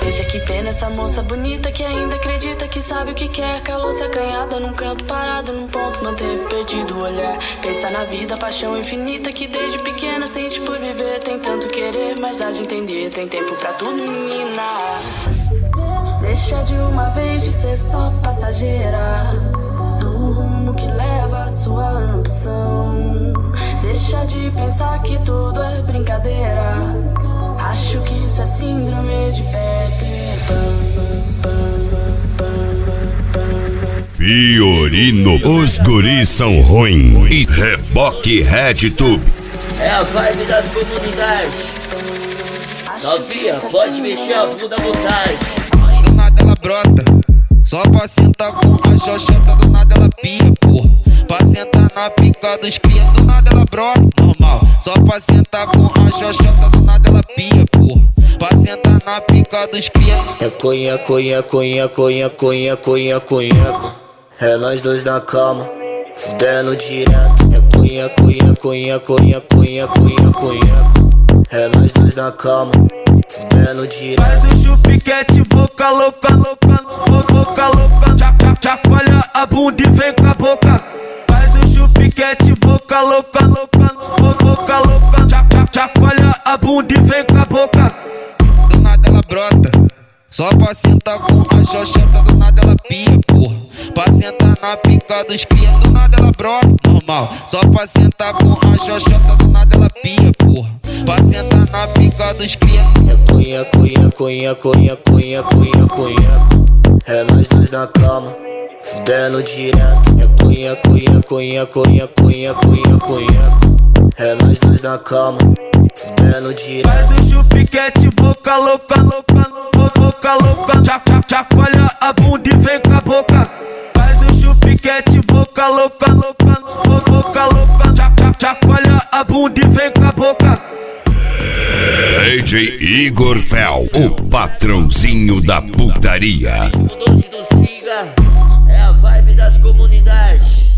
Veja que pena essa moça bonita que ainda acredita que sabe o que quer. Calou-se acanhada num canto parado, num ponto manteve perdido o olhar. Pensa na vida, paixão infinita que desde pequena sente por viver. Tem tanto querer, mas há de entender, tem tempo pra tudo, menina. Deixa de uma vez de ser só passageira do rumo que leva a sua ambição. Deixa de pensar que tudo é brincadeira. Acho que isso é síndrome de Peter Pan. Fiorino, os guris são ruins. E Reboque RedTube. É a vibe das comunidades. Novinha, pode mexer a bunda à vontade. Do nada ela brota, só pra sentar com a xoxota. Do nada ela pia, porra, pra sentar na pica dos cria. Do nada ela brota, normal, só pra sentar com a xoxota. Do nada ela pia, porra, pra sentar na pica dos cria. É conha, conha, conha, conha, conha, conha, conha. É nós dois na cama, fudendo direto. É conha, conha, conha, conha, conha, conha, conha. É nós dois na cama, fudendo direto. Faz o chupiquete, boca louca, louca, boca louca. Chacoalha a bunda e vem com a boca. Faz o chupiquete, boca louca, louca, boca louca. Chacoalha a bunda e vem com a boca. Do nada ela brota, só pra sentar com a xoxota. Do nada ela pia, porra, pra sentar na pica dos cria. Do nada ela brota, normal, só pra sentar com a xoxota. Do nada ela pia, porra, pra sentar na pica dos cria. É conha, conha, conha, conha, conha, conha, conha. É nós dois na cama, fudendo direto. É conha, conha, conha, conha, conha, conha, conha. É nós dois na cama, fudendo direto. Faz o chupiquete, boca louca, louca, boca louca. Chacoalha a bunda e vem com a boca. Faz o chupiquete, boca louca, louca, boca louca. Chacoalha a bunda e vem com a boca. DJ Igor Fel, o patrãozinho da putaria. O doce do Siga é a vibe das comunidades.